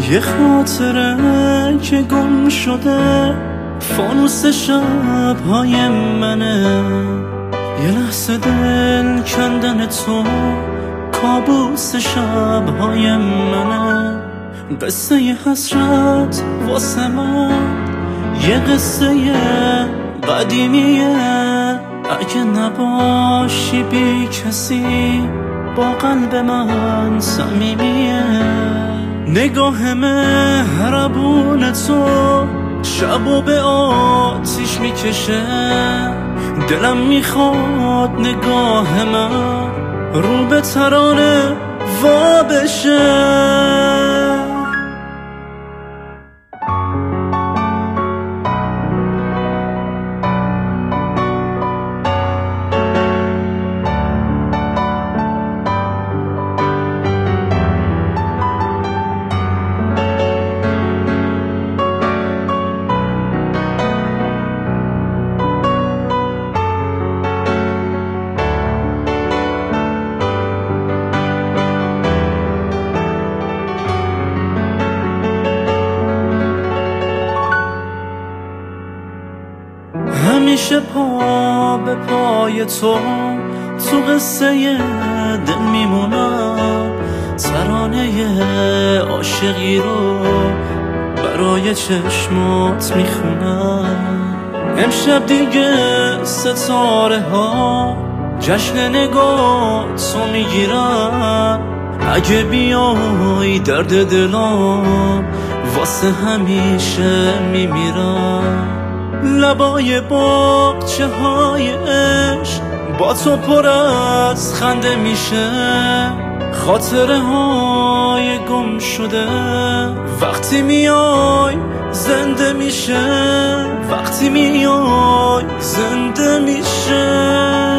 یه خاطره که گم شده فانوس شب‌های منه، یه لحظه دل کندن تو کابوس شب‌های منه. قصه ی حسرت واسه من یه قصه قدیمیه، اگه نباشی بی کسی با قلب من صمیمیه. نگاه مهربون تو شبو به آتیش میکشه، دلم میخواد نگاه من رو به ترانه وا بشه. همیشه پا به پای تو قصه دل میمونم، ترانه عاشقی رو برای چشمات میخونم. امشب دیگه ستاره ها جشن نگاه تو میگیرن، اگه بیای درد دلام واسه همیشه میمیرم. لبای باغچه های عشق با تو پر از خنده میشه، خاطره های گم شده وقتی میای زنده میشه، وقتی میای زنده میشه.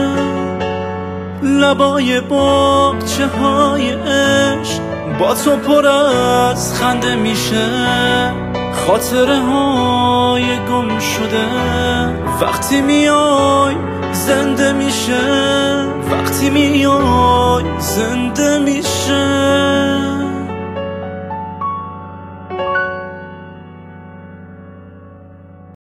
لبای باغچه های عشق با تو پر از خنده میشه، خاطره های گم شده وقتی میای زنده میشه، وقتی میای زنده میشه.